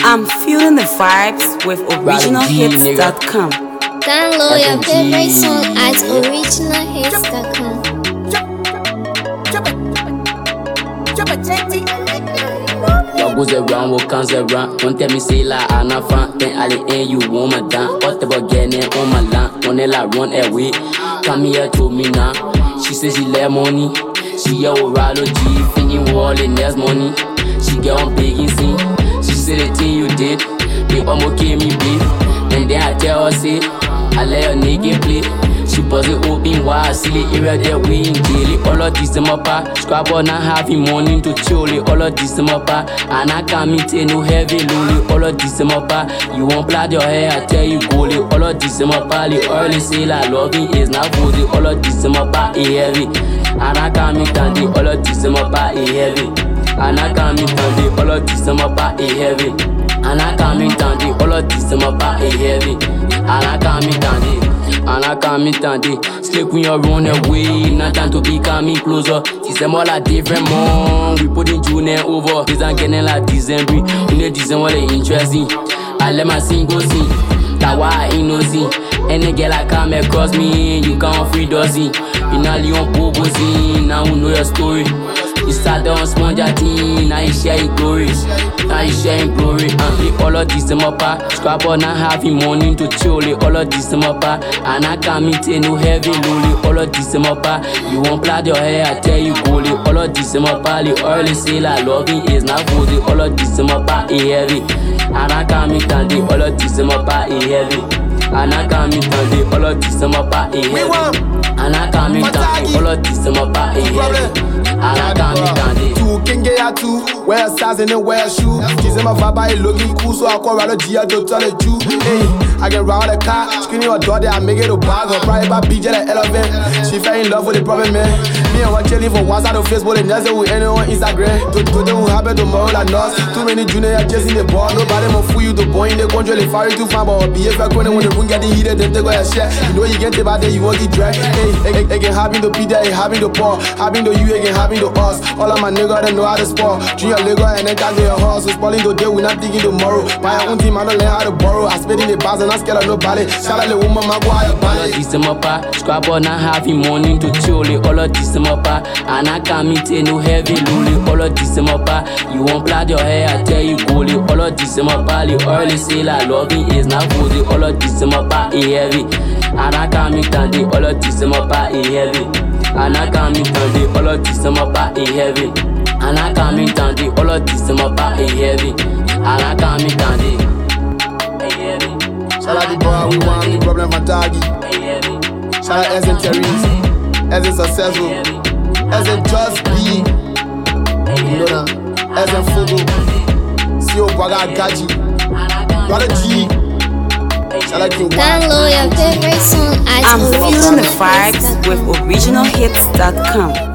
I'm feeling the vibes with originalhits.com. Download your favorite song at originalhits.com. What goes around, what comes around. Don't tell me say like I'm not fan. Then I ain't you want my down. What about getting on my land? When I run away, come here to me now. She says she left money. She a Ralo G, finny wall in there's money. She get on big and sing. She said the thing you did, make one more me bleed. And then I tell her say, I let her naked play. She bust it open wide, silly area that we in daily. All of this in my pa, scrap on not having money to chill. All of this in my pa, and I can't meet no heavy lolly. All of this in my pa, you won't plait your hair, I tell you goalie. All of this in my pa, the early say like loving is not good. All of this in my pa, heavy. And I can't meet Tandy, all of this in my pa, heavy. And I can't meet Tandy, all of this in my pa, heavy. And I can't meet Tandy, all of this in my pa, heavy. And I can't meet Tandy. And I can't meet Tandy. Sleep when you run away. Not time to be coming closer. It's more like different mom. We put in June and over. This ain't getting like December. We need December the interesting. I let my sing go sing. That's why I ain't no sing. Any girl I come across me, you can't free dozen. You not Leon Bobozi. Now we know your story. You start on sponge team, now you sharing glories. Now you sharing glory. And all of this in my pa, scrap on not having money to chill. All of this in my pa, and I can't meet no heavy lolly. All of this in my pa, you won't plait your hair, I tell you goalie. All of this in my pa, the early say like loving is not good. All of this in my pa, heavy. And I can't meet Tandy, all of this in my pa, heavy. And I can't meet Tandy, all of this in my pa, heavy. And I can't meet Tandy, all of this in my pa, heavy. And I can't meet Tandy. Two can get out two, wear size and then wear shoe. She's in my vibe, looking cool, so I call Ralo G, I don't tell it you. Hey, I can ride a car, skinny or daughter, I make it a bag. Her private BJ the elephant. She fell in love with the problem, man. Me and her chilling from one side of Facebook, and that's with anyone on Instagram. To them who happen tomorrow like us. Too many juniors chasing the ball. Nobody more fool you to boy in the country. They fire too far, but behavior when the room getting heated, then they go and share. You know you get it bad, then you won't get dragged. Hey, it can happen to Peter, it happen to Paul, happen to you, it can happen to us. All of my niggas, they know how to sport. Junior Lego and then can't get a horse. So spoiling today, we not thinking tomorrow. My own team, I don't learn how to borrow. I spit in the bars and I scared of nobody. Shout out the woman, my boy, I all of this in my pa, scrap on not having money to chill. All of this in my pa, and I can't meet no heavy lolly. All of this in my pa, you won't plait your hair, I tell you goalie. All of this in my pa, the early say like loving is not good. All of this in my pa, heavy. And I can't meet Tandy, all of this in my pa, heavy. And I can't meet Tandy, all of this in my pa, heavy. And I can't meet Tandy, all of this in my pa, heavy. And I can't meet Tandy, heavy. shout out the boy, we want the problem for Taggy. Shout out Essen Terrence, Essen Successful, Essen Just Be, you know that, Essen Fugu, CEO Baga Gaji, Ralo G. Shout out to Download your favorite song at I'm feeling the vibes originalhits.com. with originalhits.com.